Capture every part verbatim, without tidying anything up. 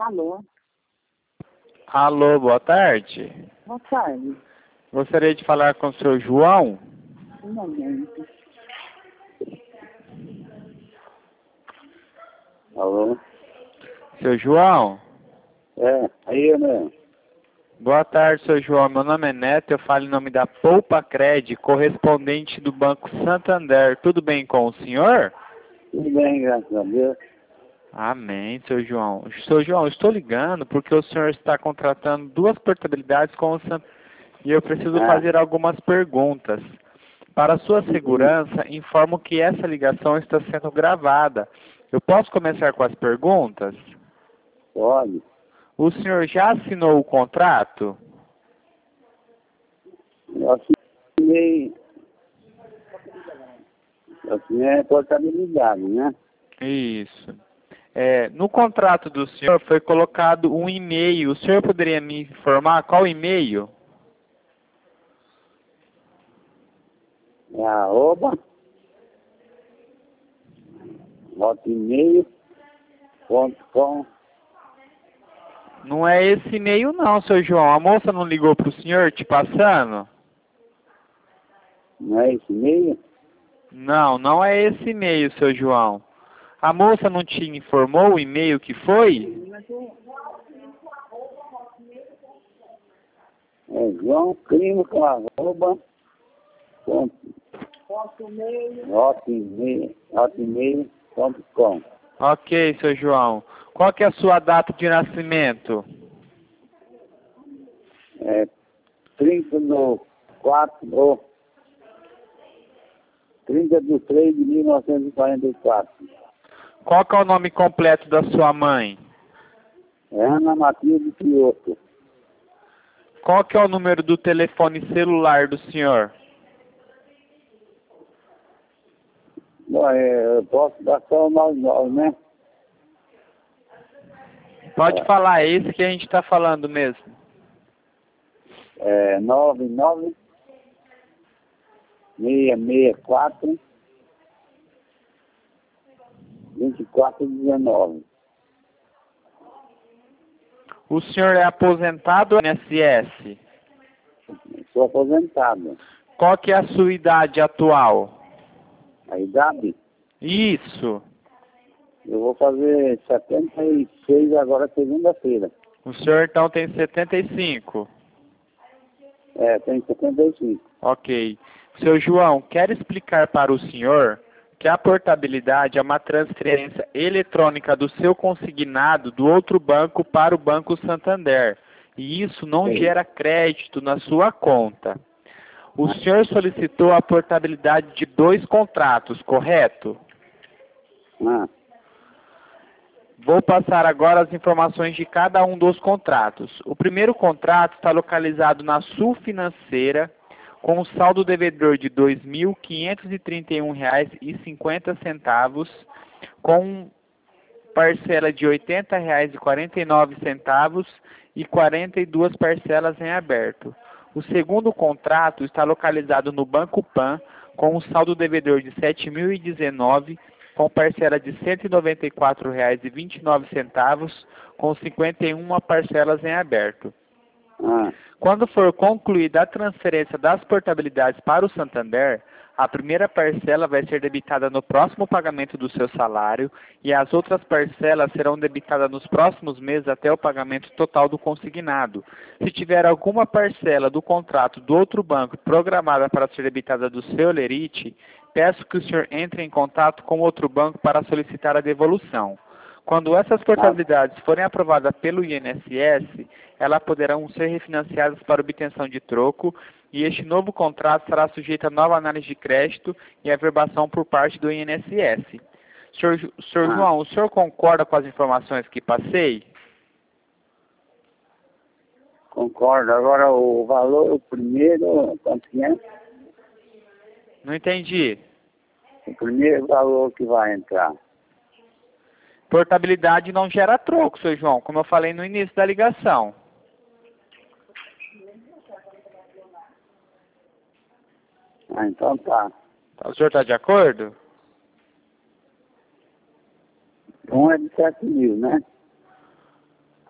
Alô? Alô, boa tarde. Boa tarde. Gostaria de falar com o senhor João. Um momento. Alô? Seu João? É, aí, né? Boa tarde, seu João. Meu nome é Neto, eu falo em nome da Poupa Cred, correspondente do Banco Santander. Tudo bem com o senhor? Tudo bem, graças a Deus. Amém, seu João. Seu João, eu estou ligando porque o senhor está contratando duas portabilidades com o Santander e eu preciso Ah. fazer algumas perguntas. Para sua segurança, informo que essa ligação está sendo gravada. Eu posso começar com as perguntas? Pode. O senhor já assinou o contrato? Eu assinei... Eu assinei a portabilidade, né? Isso. É, no contrato do senhor foi colocado um e-mail. O senhor poderia me informar qual e-mail? É arroba hotmail ponto com. Não é esse e-mail não, seu João. A moça não ligou para o senhor te passando? Não é esse e-mail? Não, não é esse e-mail, seu João. A moça não te informou o e-mail que foi? É João Crimo com arroba ponto hotmail hotmail ponto com. Ok, seu João. Qual que é a sua data de nascimento? É trinta do quatro do trinta de três de mil novecentos e quarenta e quatro. Qual que é o nome completo da sua mãe? É Ana Matilde Pioto. Qual que é o número do telefone celular do senhor? Bom, é, eu posso dar só o nove nove, né? Pode É. falar, é esse que a gente está falando mesmo. É nove nove seis seis quatro vinte e quatro dezenove. O senhor é aposentado ou I N S S? Sou aposentado. Qual que é a sua idade atual? A idade, Isso. eu vou fazer setenta e seis agora segunda-feira. O senhor então tem setenta e cinco. É, tem setenta e cinco. Ok. Seu João, quero explicar para o senhor que a portabilidade é uma transferência eletrônica do seu consignado do outro banco para o Banco Santander. E isso não Sim. gera crédito na sua conta. O senhor solicitou a portabilidade de dois contratos, correto? Ah, Vou passar agora as informações de cada um dos contratos. O primeiro contrato está localizado na Sul Financeira, com um saldo devedor de dois mil quinhentos e trinta e um reais e cinquenta centavos, com parcela de oitenta reais e quarenta e nove centavos e quarenta e duas parcelas em aberto. O segundo contrato está localizado no Banco Pan, com um saldo devedor de sete mil e dezenove reais, com parcela de cento e noventa e quatro reais e vinte e nove centavos, com cinquenta e uma parcelas em aberto. ah, Quando for concluída a transferência das portabilidades para o Santander, a primeira parcela vai ser debitada no próximo pagamento do seu salário e as outras parcelas serão debitadas nos próximos meses até o pagamento total do consignado. Se tiver alguma parcela do contrato do outro banco programada para ser debitada do seu lerite, peço que o senhor entre em contato com outro banco para solicitar a devolução. Quando essas portabilidades forem aprovadas pelo I N S S, elas poderão ser refinanciadas para obtenção de troco e este novo contrato será sujeito a nova análise de crédito e averbação por parte do I N S S. Senhor, senhor Ah. João, o senhor concorda com as informações que passei? concordo. Agora o valor, o primeiro, quanto que é? Não entendi. O primeiro valor que vai entrar. Portabilidade não gera troco, senhor João, como eu falei no início da ligação. Ah, então tá. O senhor está de acordo? Um é de sete mil, né?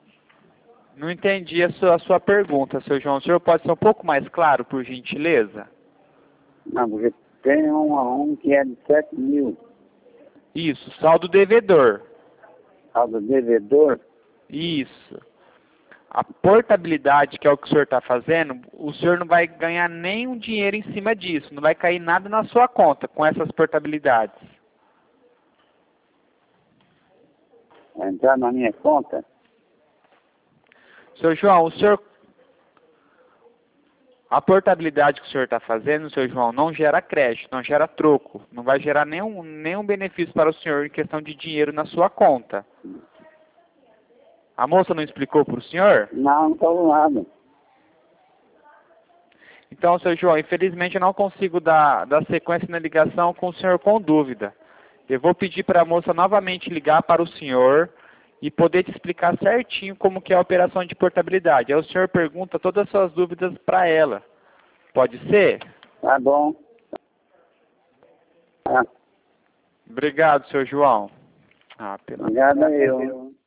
Não entendi a sua, a sua pergunta, seu João. O senhor pode ser um pouco mais claro, por gentileza? Não, porque tem um a um que é de sete mil. Isso, saldo devedor. Saldo devedor? Isso. A portabilidade, que é o que o senhor está fazendo, o senhor não vai ganhar nenhum dinheiro em cima disso. Não vai cair nada na sua conta com essas portabilidades. Vai entrar na minha conta? Seu João, o senhor... A portabilidade que o senhor está fazendo, seu João, não gera crédito, não gera troco. Não vai gerar nenhum, nenhum benefício para o senhor em questão de dinheiro na sua conta. A moça não explicou para o senhor? Não, não falou nada. Então, seu João, infelizmente eu não consigo dar, dar sequência na ligação com o senhor com dúvida. Eu vou pedir para a moça novamente ligar para o senhor e poder te explicar certinho como que é a operação de portabilidade. Aí o senhor pergunta todas as suas dúvidas para ela. Pode ser? Tá bom. Ah, Obrigado, seu João. Ah, pela... obrigado eu.